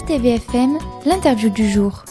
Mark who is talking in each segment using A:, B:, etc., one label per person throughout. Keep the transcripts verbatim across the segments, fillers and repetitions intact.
A: T V F M, l'interview du jour.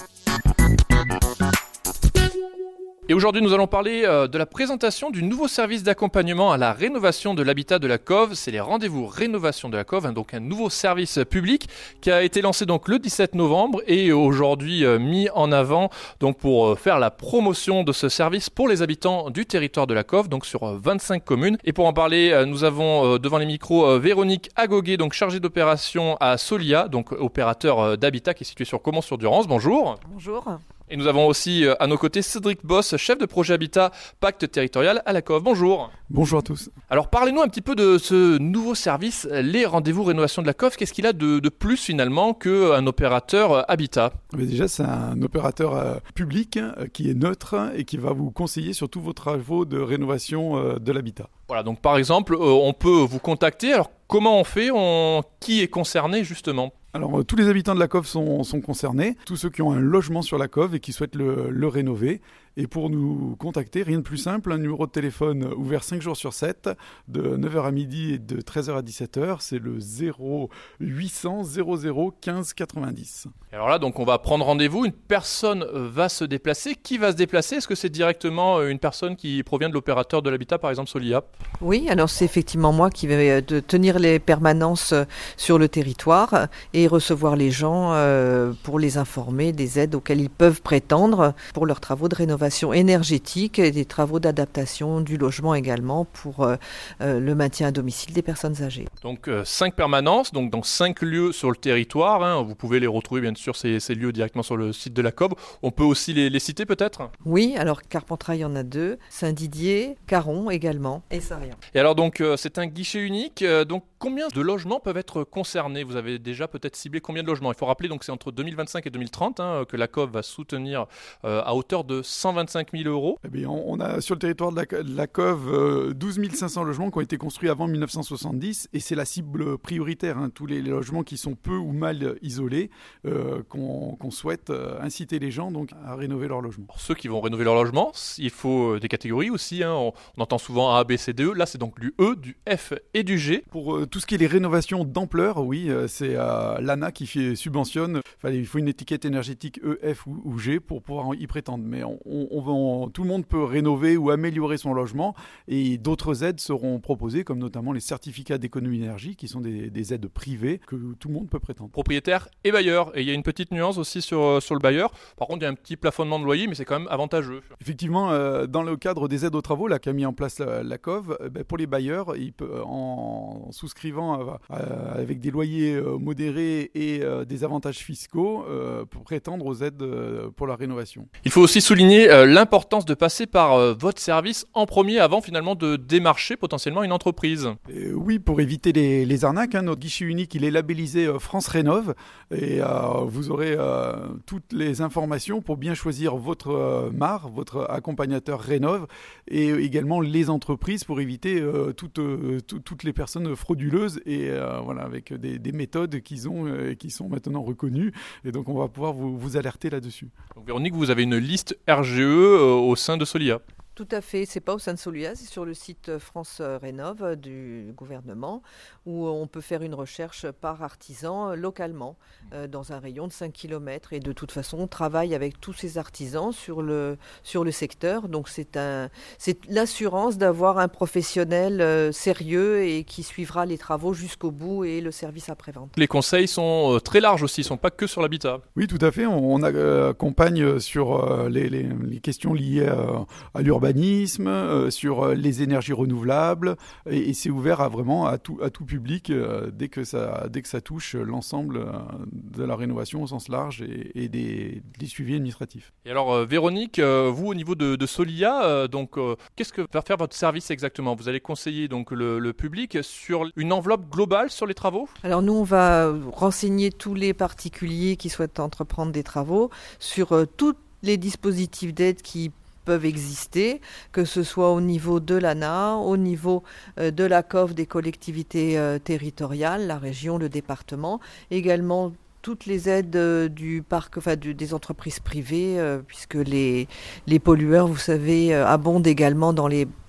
B: Et aujourd'hui, nous allons parler euh, de la présentation du nouveau service d'accompagnement à la rénovation de l'habitat de la Cove. C'est les rendez-vous rénovation de la Cove, hein, donc un nouveau service public qui a été lancé donc le dix-sept novembre et aujourd'hui euh, mis en avant donc pour euh, faire la promotion de ce service pour les habitants du territoire de la Cove, donc sur euh, vingt-cinq communes. Et pour en parler, euh, nous avons euh, devant les micros euh, Véronique Agoguet, donc chargée d'opération à Solia, donc opérateur euh, d'habitat qui est situé sur Caumont-sur-Durance. Bonjour.
C: Bonjour.
B: Et nous avons aussi à nos côtés Cédric Boss, chef de projet Habitat Pacte Territorial à la Cove. Bonjour.
D: Bonjour à tous.
B: Alors parlez-nous un petit peu de ce nouveau service, les rendez-vous rénovation de la Cove. Qu'est-ce qu'il a de, de plus finalement qu'un opérateur Habitat ?
D: Mais déjà, c'est un opérateur euh, public euh, qui est neutre et qui va vous conseiller sur tous vos travaux de rénovation euh, de l'habitat.
B: Voilà, donc par exemple, euh, on peut vous contacter. Alors comment on fait on... Qui est concerné justement ?
D: Alors, euh, tous les habitants de la Cove sont, sont concernés, tous ceux qui ont un logement sur la Cove et qui souhaitent le, le rénover. Et pour nous contacter, rien de plus simple, un numéro de téléphone ouvert cinq jours sur sept, de neuf heures à midi et de treize heures à dix-sept heures, c'est le zéro huit cents zéro zéro quinze quatre-vingt-dix.
B: Et alors là, donc on va prendre rendez-vous, une personne va se déplacer. Qui va se déplacer ? Est-ce que c'est directement une personne qui provient de l'opérateur de l'habitat, par exemple Solia ?
C: Oui, alors c'est effectivement moi qui vais de tenir les permanences sur le territoire et recevoir les gens euh, pour les informer des aides auxquelles ils peuvent prétendre pour leurs travaux de rénovation énergétique et des travaux d'adaptation du logement également pour euh, euh, le maintien à domicile des personnes âgées.
B: Donc euh, cinq permanences, donc dans cinq lieux sur le territoire. Hein. Vous pouvez les retrouver bien sûr ces, ces lieux directement sur le site de la Cove. On peut aussi les, les citer peut-être ?
C: Oui, alors Carpentras il y en a deux, Saint-Didier, Caron également et Sarriens.
B: Et alors donc euh, c'est un guichet unique. Euh, donc combien de logements peuvent être concernés ? Vous avez déjà peut-être ciblé combien de logements ? Il faut rappeler donc c'est entre deux mille vingt-cinq et deux mille trente hein, que la Cove va soutenir euh, à hauteur de cent vingt-cinq mille euros.
D: Eh bien, on a sur le territoire de la, de la Cove euh, douze mille cinq cents logements qui ont été construits avant mille neuf cent soixante-dix et c'est la cible prioritaire, hein, tous les, les logements qui sont peu ou mal isolés, euh, qu'on, qu'on souhaite euh, inciter les gens donc, à rénover leur logement.
B: Alors, ceux qui vont rénover leur logement, il faut euh, des catégories aussi, hein, on, on entend souvent A, B, C, D, E, là c'est donc du E, du F et du G.
D: Pour euh, tout ce qui est les rénovations d'ampleur, oui, euh, c'est euh, l'A N A qui fait, subventionne, enfin, il faut une étiquette énergétique E, F ou, ou G pour pouvoir y prétendre, mais on, on, on va en, tout le monde peut rénover ou améliorer son logement et d'autres aides seront proposées comme notamment les certificats d'économie d'énergie qui sont des, des aides privées que tout le monde peut prétendre.
B: Propriétaire et bailleur, et il y a une petite nuance aussi sur, sur le bailleur. Par contre il y a un petit plafonnement de loyer mais c'est quand même avantageux.
D: Effectivement, euh, dans le cadre des aides aux travaux là, qu'a mis en place la, la Cove, euh, ben, pour les bailleurs, ils peuvent, en souscrivant euh, euh, avec des loyers euh, modérés et euh, des avantages fiscaux euh, pour prétendre aux aides euh, pour la rénovation.
B: Il faut aussi souligner euh, l'importance de passer par euh, votre service en premier avant finalement de démarcher potentiellement une entreprise.
D: Et oui, pour éviter les, les arnaques, hein, notre guichet unique il est labellisé euh, France Rénov et euh, vous aurez euh, toutes les informations pour bien choisir votre euh, M A R, votre accompagnateur Rénov et également les entreprises pour éviter euh, toutes, euh, tout, toutes les personnes frauduleuses et euh, voilà, avec des, des méthodes qu'ils ont euh, qui sont maintenant reconnues et donc on va pouvoir vous, vous alerter là-dessus.
B: Donc Véronique, vous avez une liste R G E euh, au sein de Solia.
C: Tout à fait, c'est pas au sein de Solia, c'est sur le site France Rénov du gouvernement où on peut faire une recherche par artisan localement euh, dans un rayon de cinq kilomètres et de toute façon on travaille avec tous ces artisans sur le, sur le secteur donc c'est, un, c'est l'assurance d'avoir un professionnel euh, sérieux et qui suivra les travaux jusqu'au bout et le service après-vente.
B: Les conseils sont euh, très larges aussi, ils ne sont pas que sur l'habitat.
D: Oui tout à fait, on, on euh, accompagne sur euh, les, les, les questions liées à, à l'urbanisme, Euh, sur euh, les énergies renouvelables et, et c'est ouvert à vraiment à tout, à tout public euh, dès, que ça, dès que ça touche l'ensemble euh, de la rénovation au sens large et, et des, des suivis administratifs.
B: Et alors euh, Véronique, euh, vous au niveau de, de Solia, euh, donc, euh, qu'est-ce que va faire votre service exactement ? Vous allez conseiller donc, le, le public sur une enveloppe globale sur les travaux ?
C: Alors nous on va renseigner tous les particuliers qui souhaitent entreprendre des travaux sur euh, tous les dispositifs d'aide qui peuvent exister, que ce soit au niveau de l'A N A, au niveau euh, de la Cove des collectivités euh, territoriales, la région, le département, également toutes les aides euh, du parc, enfin du, des entreprises privées, euh, puisque les, les pollueurs, vous savez, euh, abondent également dans les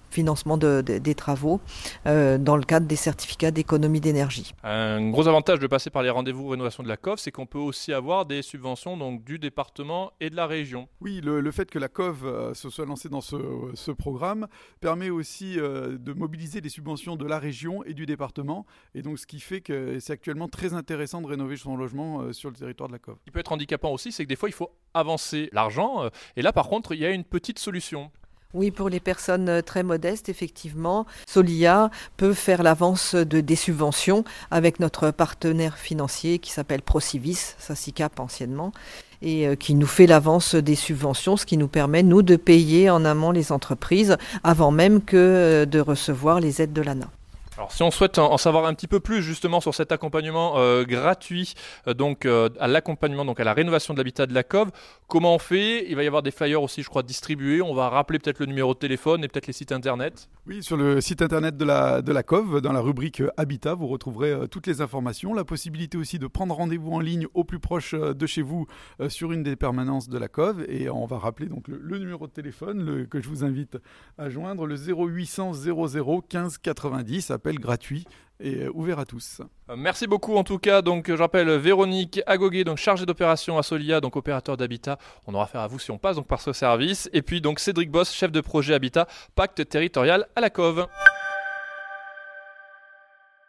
C: financement de, de, des travaux euh, dans le cadre des certificats d'économie d'énergie.
B: Un gros avantage de passer par les rendez-vous rénovation de la C O V, c'est qu'on peut aussi avoir des subventions donc, du département et de la région.
D: Oui, le, le fait que la C O V euh, se soit lancée dans ce, ce programme permet aussi euh, de mobiliser les subventions de la région et du département, et donc ce qui fait que c'est actuellement très intéressant de rénover son logement euh, sur le territoire de la C O V.
B: Ce qui peut être handicapant aussi, c'est que des fois il faut avancer l'argent, euh, et là par contre il y a une petite solution.
C: Oui, pour les personnes très modestes, effectivement, Solia peut faire l'avance de, des subventions avec notre partenaire financier qui s'appelle Procivis, SACICAP anciennement, et euh, qui nous fait l'avance des subventions, ce qui nous permet, nous, de payer en amont les entreprises avant même que euh, de recevoir les aides de l'A N A.
B: Alors si on souhaite en savoir un petit peu plus justement sur cet accompagnement euh, gratuit, euh, donc euh, à l'accompagnement, donc à la rénovation de l'habitat de la C O V, comment on fait? Il va y avoir des flyers aussi, je crois, distribués. On va rappeler peut-être le numéro de téléphone et peut-être les sites internet.
D: Oui, sur le site internet de la, de la C O V, dans la rubrique Habitat, vous retrouverez euh, toutes les informations. La possibilité aussi de prendre rendez-vous en ligne au plus proche euh, de chez vous euh, sur une des permanences de la C O V. Et on va rappeler donc le, le numéro de téléphone le, que je vous invite à joindre, le zéro huit cents zéro zéro quinze quatre-vingt-dix, appel gratuit et ouvert à tous.
B: Merci beaucoup en tout cas. Donc je rappelle Véronique Agoguet, donc chargée d'opération à Solia, donc opérateur d'habitat. On aura affaire à vous si on passe donc par ce service. Et puis donc Cédric Boss, chef de projet habitat, pacte territorial à la C O V.